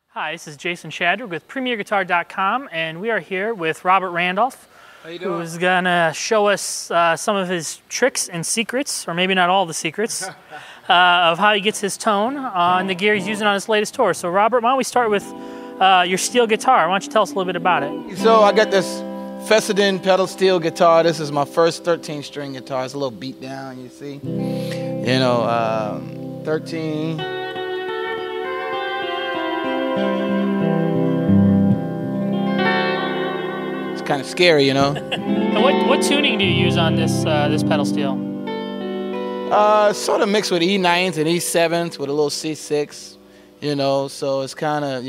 Hi, this is Jason Shadrick with PremierGuitar.com, and we are here with Robert Randolph, who's going to show us some of his tricks and secrets, or maybe not all the secrets, of how he gets his tone on the gear he's using on his latest tour. So Robert, why don't we start with your steel guitar? Why don't you tell us a little bit about it? So I got this Fessenden pedal steel guitar. This is my first 13-string guitar. It's a little beat down, you see. 13. It's kind of scary, And what tuning do you use on this this pedal steel? Sort of mixed with E9s and E7s with a little C6, so it's kind of,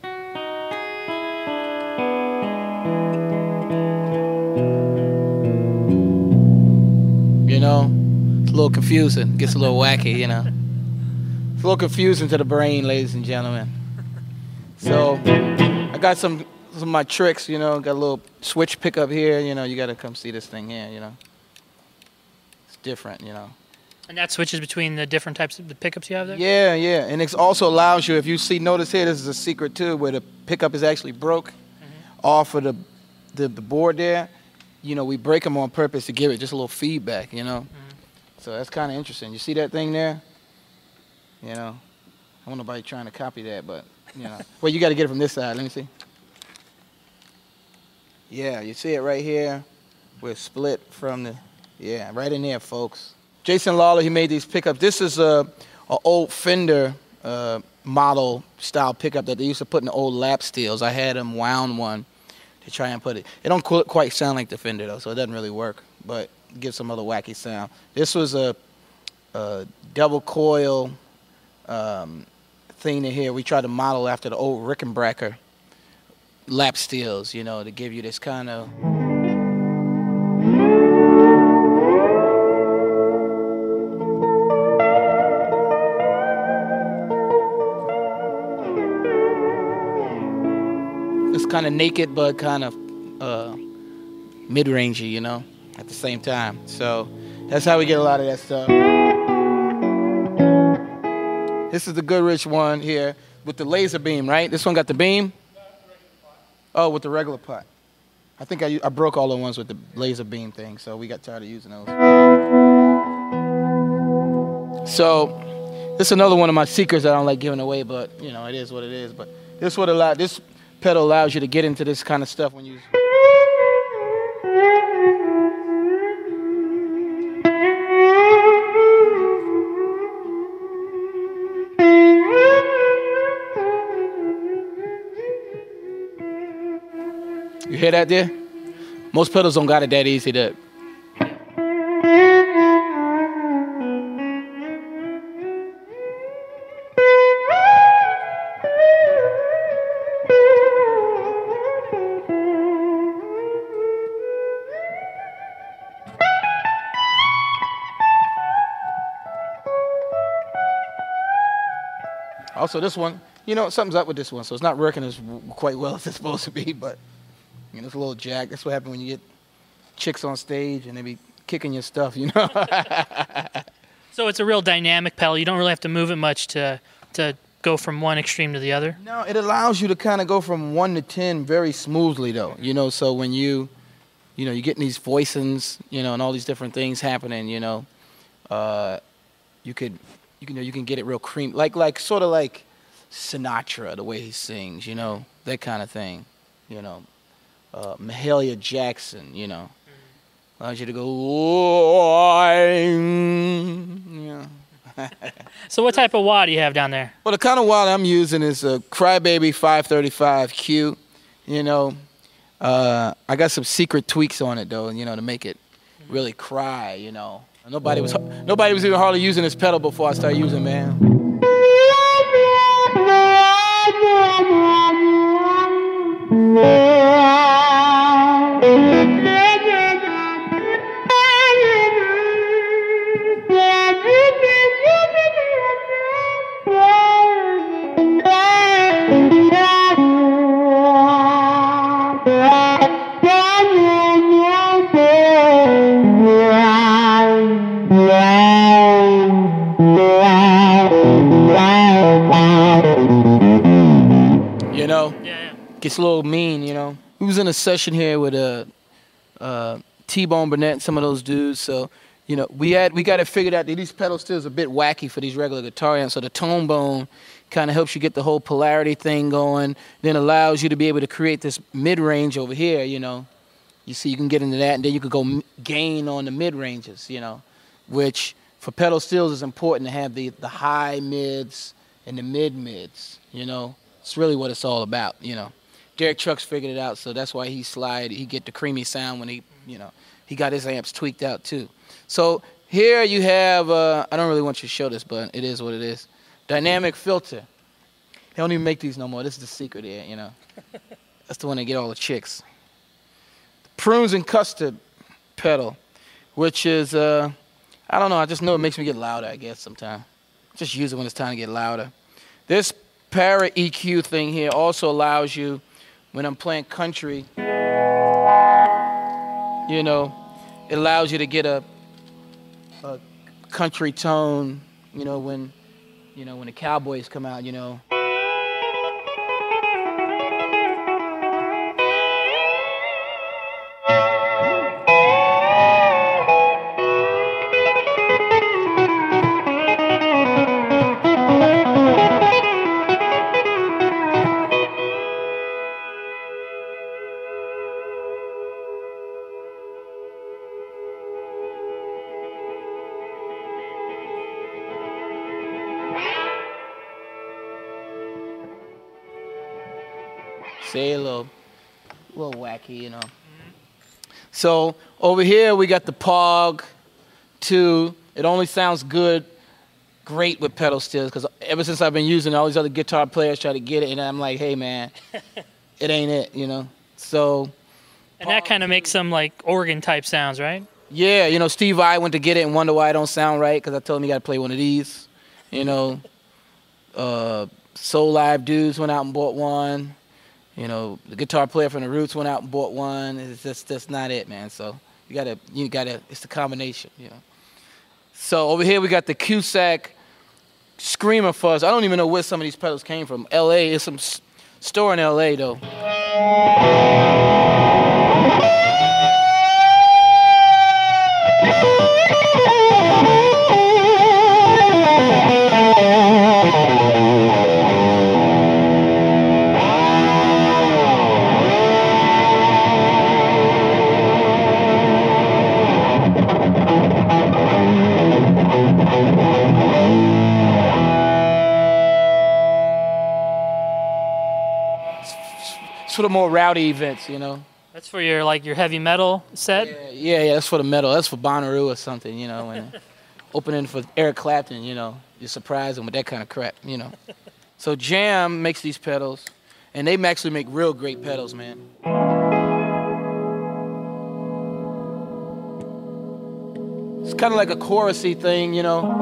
it's a little confusing, gets a little wacky, It's a little confusing to the brain, ladies and gentlemen. So I got some of my tricks, got a little switch pickup here, you got to come see this thing here, It's different, And that switches between the different types of the pickups you have there? Yeah, and it also allows you, if you see, notice here, this is a secret too, where the pickup is actually broke off of the board there. We break them on purpose to give it just a little feedback, So that's kind of interesting. You see that thing there? I don't want nobody trying to copy that, but, Well, you got to get it from this side. Let me see. Yeah, you see it right here? We're split from the, right in there, folks. Jason Lawler, he made these pickups. This is a old Fender model style pickup that they used to put in the old lap steels. I had them wound one to try and put it. It don't quite sound like the Fender though, so it doesn't really work, but it gives some other wacky sound. This was a double coil thing in here. We tried to model after the old Rickenbacker lap steels, to give you this kind of. It's kind of naked, but kind of mid-rangey, at the same time. So that's how we get a lot of that stuff. This is the Goodrich one here with the laser beam, right? This one got the beam? Oh, with the regular pot. I think I broke all the ones with the laser beam thing, so we got tired of using those. So this is another one of my secrets I don't like giving away, but, it is what it is. But this pedal allows you to get into this kind of stuff when you. You hear that there? Most pedals don't got it that easy to. Also, this one, something's up with this one, so it's not working as quite well as it's supposed to be, but, it's a little jack. That's what happens when you get chicks on stage and they be kicking your stuff, So it's a real dynamic pedal. You don't really have to move it much to go from one extreme to the other? No, it allows you to kind of go from 1 to 10 very smoothly, though, so when you're getting these voicings, and all these different things happening, you can get it real cream, like sort of like Sinatra, the way he sings, that kind of thing, Mahalia Jackson, allows you to go, So what type of wah do you have down there? Well, the kind of wah I'm using is a Crybaby 535Q, I got some secret tweaks on it though, to make it really cry, Nobody was even hardly using this pedal before I started using it, man. gets a little mean, you know. We was in a session here with T-Bone Burnett and some of those dudes, so you know we got it figured out that these pedal steels are a bit wacky for these regular guitar amps. So the tone bone kind of helps you get the whole polarity thing going, then allows you to be able to create this mid range over here, you know. You see, you can get into that, and then you could go gain on the mid ranges, you know, which for pedal steels is important to have the high mids and the mid mids, you know. It's really what it's all about, you know. Derek Trucks figured it out, so that's why he get the creamy sound when he got his amps tweaked out too. So here you have, I don't really want you to show this, but it is what it is. Dynamic filter. They don't even make these no more. This is the secret here, you know. That's the one that get all the chicks. The Prunes and Custard pedal, which is, I don't know, I just know it makes me get louder, I guess, sometimes. Just use it when it's time to get louder. This Para EQ thing here also allows you, when I'm playing country, you know, it allows you to get a country tone, you know, when the cowboys come out, you know. Say a little wacky, you know. So over here we got the Pog 2. It only sounds great with pedal steels, because ever since I've been using it, all these other guitar players try to get it, and I'm like, hey man, it ain't it, you know. So. And that kind of makes some like organ type sounds, right? Yeah, you know, Steve Vai went to get it and wonder why it don't sound right, because I told him he got to play one of these, you know. Soul Live dudes went out and bought one. You know, the guitar player from the Roots went out and bought one. It's just that's not it, man. So you gotta. It's the combination, you know. So over here we got the Cusack Screamer Fuzz. I don't even know where some of these pedals came from. L.A. It's some store in L.A. though. For the more rowdy events, you know. That's for your heavy metal set? Yeah, that's for the metal. That's for Bonnaroo or something, you know. And opening for Eric Clapton, you know. You surprise them with that kind of crap, you know. So Jam makes these pedals, and they actually make real great pedals, man. It's kind of like a chorusy thing, you know.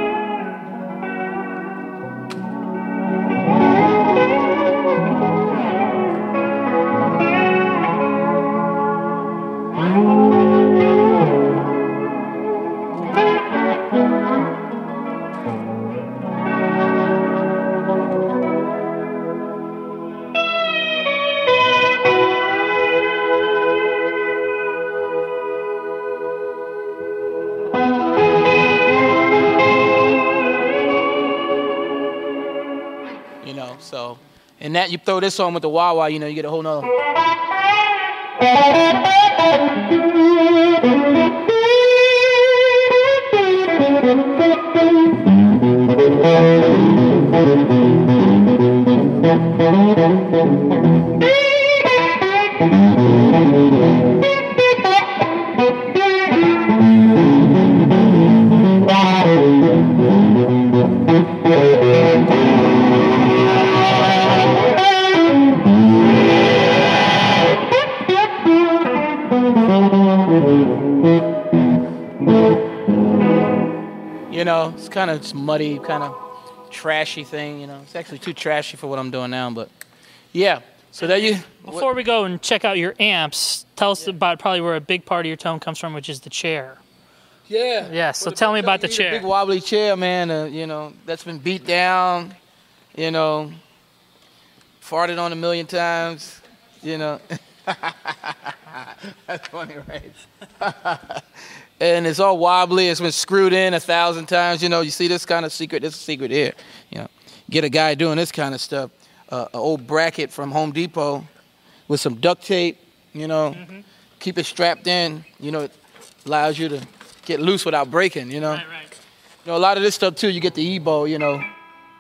So, and that you throw this on with the wah-wah, you know, you get a whole nother. You know, it's kind of muddy, kind of trashy thing, you know. It's actually too trashy for what I'm doing now, but yeah. So there you... Before we go and check out your amps, tell us about probably where a big part of your tone comes from, which is the chair. Yeah. Yeah, so tell me about the chair. Big wobbly chair, man, you know, that's been beat down, you know, farted on a million times, you know. That's funny, right? And it's all wobbly. It's been screwed in 1,000 times. You know, you see this kind of secret. This is a secret here. You know, get a guy doing this kind of stuff. An old bracket from Home Depot with some duct tape. You know, keep it strapped in. You know, it allows you to get loose without breaking. You know, Right. you know, a lot of this stuff too. You get the EBow. You know.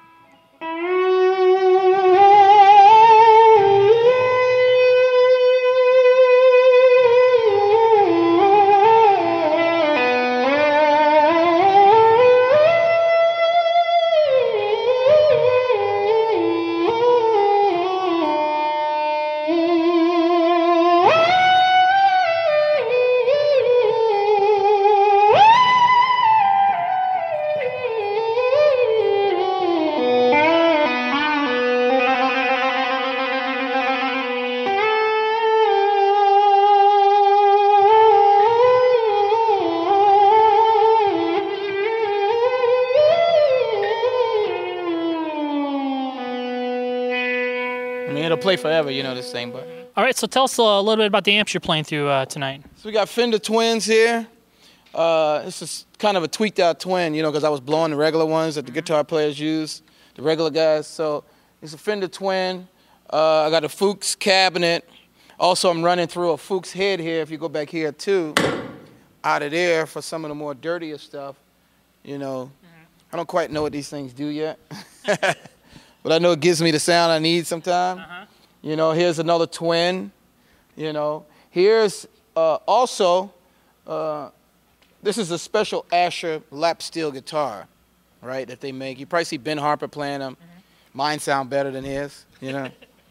I mean, it'll play forever, you know, this thing, but. All right, so tell us a little bit about the amps you're playing through tonight. So we got Fender Twins here. This is kind of a tweaked out twin, you know, because I was blowing the regular ones that the guitar players use, the regular guys. So it's a Fender Twin. I got a Fuchs cabinet. Also, I'm running through a Fuchs head here, if you go back here too, out of there for some of the more dirtier stuff. You know, I don't quite know what these things do yet. But I know it gives me the sound I need sometimes. You know, here's another twin. You know, here's also, this is a special Asher lap steel guitar, right, that they make. You probably see Ben Harper playing them. Mine sound better than his, you know.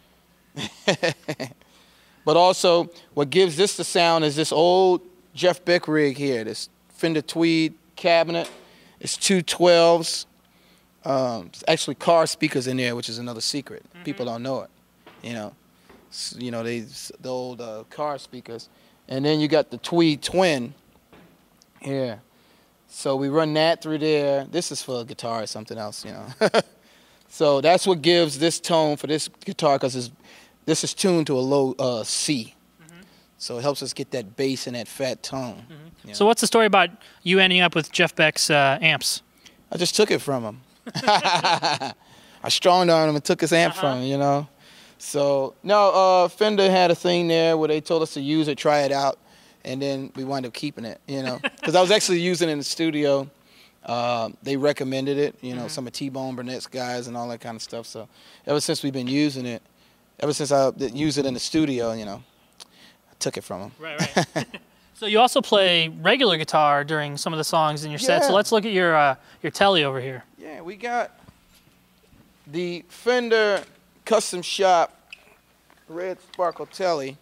But also, what gives this the sound is this old Jeff Beck rig here, this Fender Tweed cabinet. It's two 12s. It's actually car speakers in there, which is another secret. People don't know it, you know. You know, the old car speakers. And then you got the Tweed Twin here. So we run that through there. This is for a guitar or something else, you know. So that's what gives this tone for this guitar, because this is tuned to a low C. So it helps us get that bass and that fat tone. You know? So what's the story about you ending up with Jeff Beck's amps? I just took it from him. I stronged on him and took his amp from him, you know. So, no, Fender had a thing there where they told us to use it, try it out, and then we wound up keeping it, you know. Because I was actually using it in the studio. They recommended it, you know, some of T-Bone Burnett's guys and all that kind of stuff. So ever since we've been using it, ever since I used it in the studio, you know, I took it from him. Right. So you also play regular guitar during some of the songs in your set. So let's look at your telly over here. Yeah, we got the Fender Custom Shop Red Sparkle Telly.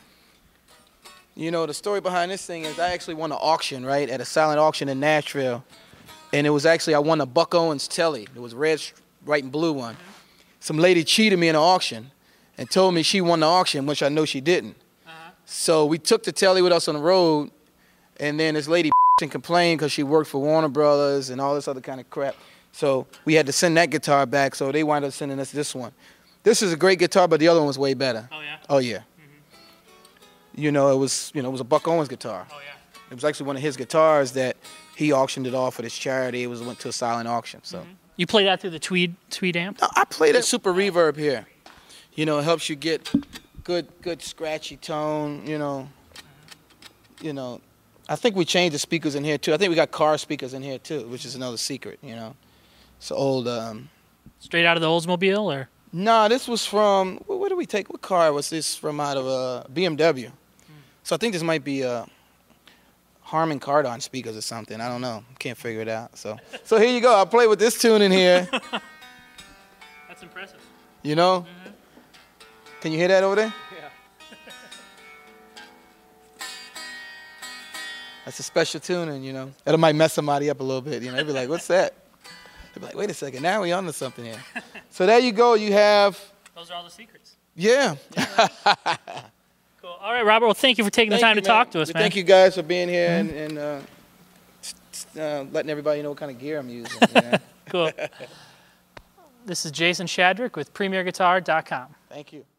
You know, the story behind this thing is I actually won an auction, right, at a silent auction in Nashville. And it was actually, I won a Buck Owens telly. It was red, white, and blue one. Some lady cheated me in an auction and told me she won the auction, which I know she didn't. So we took the telly with us on the road, and then this lady and complained because she worked for Warner Brothers and all this other kind of crap. So we had to send that guitar back, so they wound up sending us this one. This is a great guitar, but the other one was way better. Oh, yeah? Oh, yeah. You know, it was a Buck Owens guitar. Oh, yeah. It was actually one of his guitars that he auctioned it off for this charity. It went to a silent auction. So You play that through the Tweed amp? I played a super reverb here. You know, it helps you get good scratchy tone. You know, I think we changed the speakers in here too. I think we got car speakers in here too, which is another secret. You know, it's old. Straight out of the Oldsmobile, or? No, this was from. Where did we take? What car was this from? Out of BMW. So I think this might be Harman Kardon speakers or something. I don't know. Can't figure it out. So here you go. I'll play with this tune in here. That's impressive. You know? Can you hear that over there? Yeah. That's a special tuning, you know. That might mess somebody up a little bit, you know. They'd be like, what's that? They'd be like, wait a second, now we're on to something here. So there you go. You have... Those are all the secrets. Yeah. Cool. All right, Robert. Well, thank you for taking the time to talk to us, man. Thank you guys for being here and letting everybody know what kind of gear I'm using. You know? Cool. This is Jason Shadrick with PremierGuitar.com. Thank you.